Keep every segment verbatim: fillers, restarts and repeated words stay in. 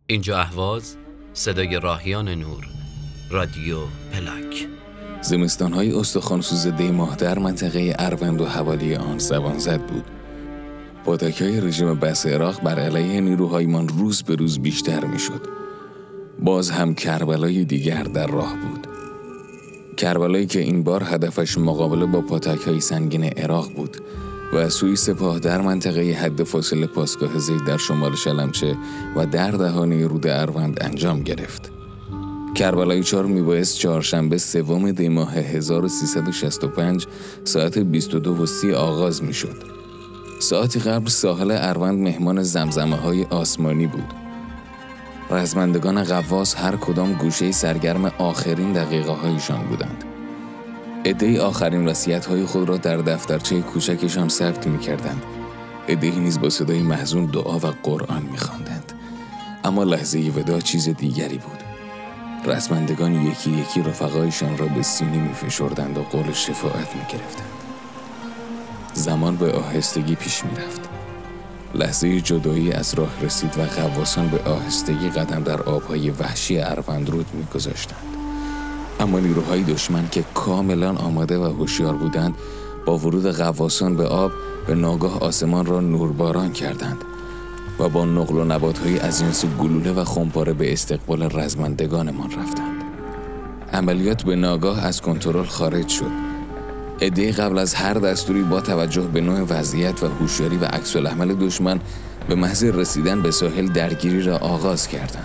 اینجا اهواز، صدای راهیان نور، رادیو پلاک. زمستان‌های استخوان‌سوز دی ماه در منطقه اروند و حوالی آن زبان زد بود. پاتک‌های رژیم بسط عراق بر علیه نیروهایمان روز به روز بیشتر می‌شد. باز هم کربلای دیگر در راه بود. کربلایی که این بار هدفش مقابله با پاتک‌های سنگین عراق بود و از سوی سپاه در منطقه حد فاصله پاسگاه زید در شمال شلمچه و در دهانه رود اروند انجام گرفت. کربلای چهار میبایست چهارشنبه سوم دی ماه هزار و سیصد و شصت و پنج ساعت بیست و دو و سی آغاز میشد. ساعتی قبل ساحل اروند مهمان زمزمه های آسمانی بود. رزمندگان غواص هر کدام گوشه سرگرم آخرین دقیقه هایشان بودند. عده‌ای آخرین وصیت‌های خود را در دفترچه کوچکشان ثبت می‌کردند. عده‌ای نیز با صدای محزون دعا و قرآن می‌خواندند. اما لحظه وداع چیز دیگری بود. رزمندگان یکی یکی رفقایشان را به سینه می‌فشردند و قول شفاعت می‌گرفتند. زمان به آهستگی پیش می‌رفت. لحظه جدایی از راه رسید و غواصان به آهستگی قدم در آب‌های وحشی اروند رود می‌گذاشتند. اما نیروهای دشمن که کاملا آماده و هوشیار بودند با ورود غواصان به آب به ناگاه آسمان را نورباران کردند و با نقل و نبات‌های از جنس گلوله و خمپاره به استقبال رزمندگانمان رفتند. عملیات به ناگاه از کنترل خارج شد. عده قبل از هر دستوری با توجه به نوع وضعیت و هوشیاری و عکس‌العمل دشمن به محض رسیدن به ساحل درگیری را آغاز کردند.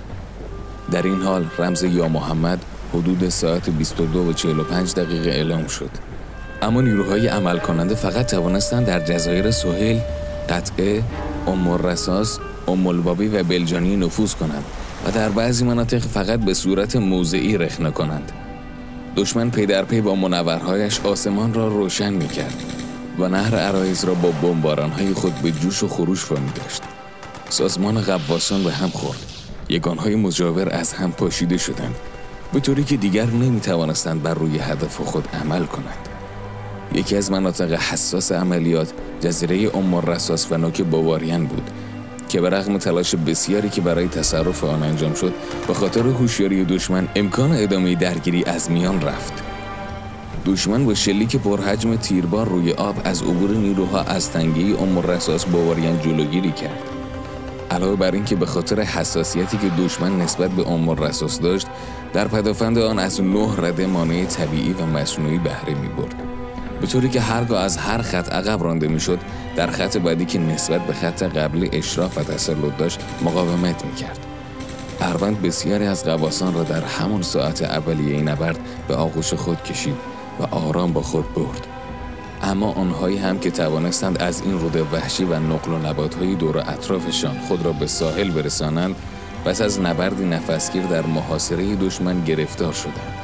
در این حال رمز یا محمد حدود ساعت بیست و دو و چهل و پنج دقیقه اعلام شد. اما نیروهای عمل کننده فقط توانستند در جزایر سهیل، قطعه، ام الرصاص، ام البابی و بلجانی نفوذ کنند و در بعضی مناطق فقط به صورت موضعی رخنه کنند. دشمن پی در پی با منورهایش آسمان را روشن می‌کرد و نهر عرایض را با بمباران‌های خود به جوش و خروش وامی داشت. سازمان غواصان به هم خورد. یگان‌های مجاور از هم پاشیده شدند، به طوری که دیگر نمی‌توانستند بر روی هدف خود عمل کنند. یکی از مناطق حساس عملیات جزیره ام الرصاص و نوک باواریان بود که به رغم تلاش بسیاری که برای تصرف آن انجام شد، به خاطر هوشیاری دشمن امکان ادامه درگیری از میان رفت. دشمن با شلیک پرحجم تیربار روی آب از عبور نیروها از تنگه ام الرصاص باواریان جلوگیری کرد. علاوه بر این که به خاطر حساسیتی که دشمن نسبت به ام الرصاص داشت، در پدافند آن از نه رده مانع طبیعی و مصنوعی بهره می‌برد، به طوری که هرگاه از هر خط عقب رانده می‌شد، در خط بعدی که نسبت به خط قبلی اشراف و تسلط داشت مقاومت می‌کرد. اروند بسیاری از غواصان را در همان ساعت اولیه این نبرد به آغوش خود کشید و آرام با خود برد. اما آنهایی هم که توانستند از این رود وحشی و نقل و نبات‌های دور و اطرافشان خود را به ساحل برسانند، پس از نبردی نفسگیر در محاصره دشمن گرفتار شدند.